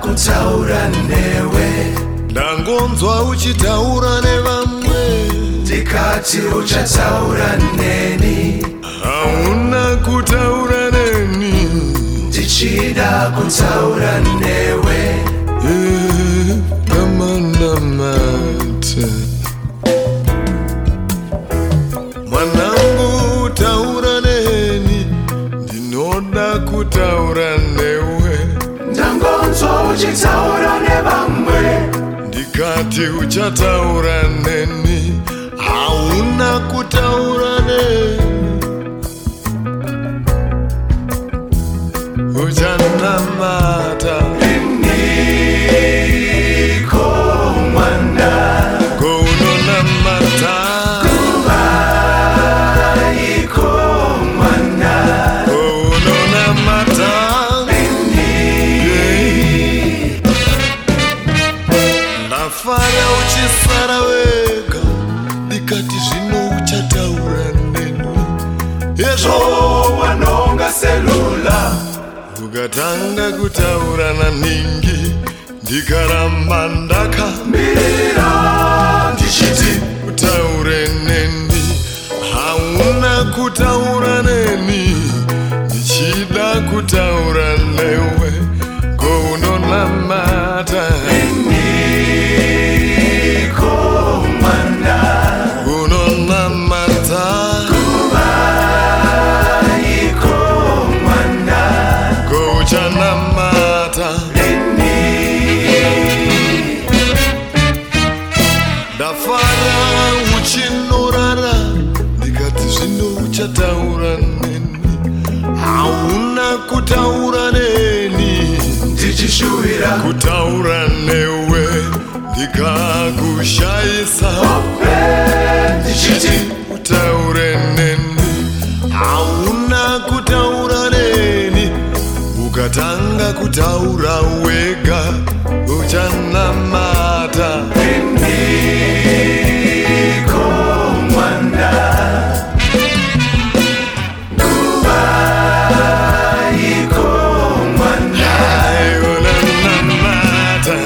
kutaura newe. Ndangonzwa uchitaura nevamwe, ndikati uchataura neni. hauna kutaura neni, ndichida kutaura newe. Namanamata mwanangu taura neni, ndinoda kutaura newe. Ndangonzwa uchitaura nevamwe, ndikati uchataura neni, hauna kutaura neni, uchanamata niko mwana kounonamata iko mwana kounonamata ndafara uchisara wega, ndikati zvino uchataura neni. Yezvo wanonga selula, ukatanga kutaura naningi, ndikaramba ndakamirira ndichiti utaure neni, hauna kutaura neni, ndichida kutaura newe, kounonamata niko mwana unonamata iko mwana kouchanamata. Ndafara uchinorara, ndikati zvino uchataura neni, hauna kutaura neni, ndichishuwira kutaura newe ndikakushayisa. ndichiti utaure neni, hauna kutaura neni, ukatanga kutaura wega uchanamata. niko mwana nguva iko mwana unanamata.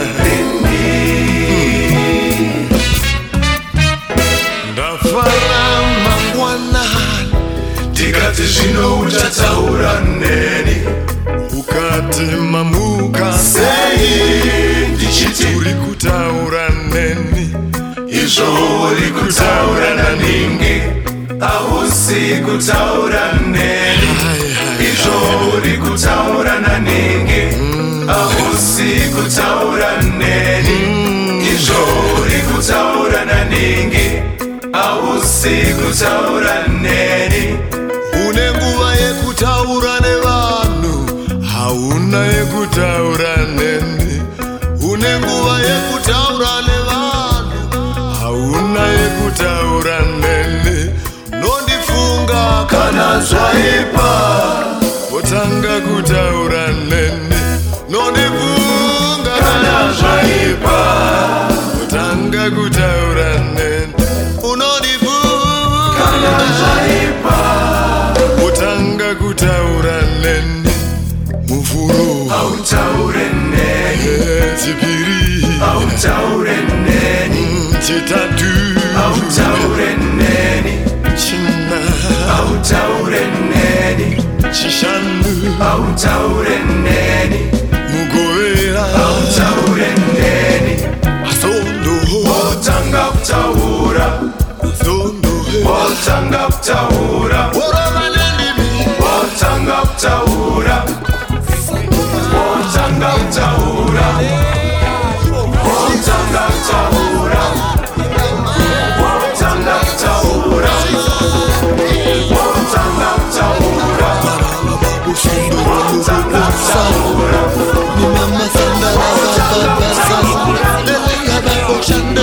Ndafara mangwanani, ndikati zvino uchataura neni. ukati mamuka sei ndichiti uri kutaura neni, izvo uri kutaura naningi, hausi kutaura neni. izvo uri kutaura naningi, hausi kutaura neni. izvo uri kutaura naningi, hausi kutaura neni. une nguva yekutaura nevanhu, hauna yekutaura neni. une nguva yekutaura nevanhu, hauna yekutaura neni. Nondifunga kana zvaipa wotanga kutaura neni, nondifunga kana zvaipa wotanga kutaura neni, unondifunga kana zvaipa wotanga kutaura neni. Mufuro hautaure neni, chipiri hautaure neni, chitatu hautaure neni, china hautaure neni, chishanu hautaure neni, mugovera hautaure neni. asondo wotanga kutaura, asondo wotanga kutaura, orova nendimi wotanga kutaura, wotanga kutaura, wotanga kutaura, wotanga kutaura, wotanga kutaura, wotanga kutaura, ni mama sandara baba sana, wotanga kutaura.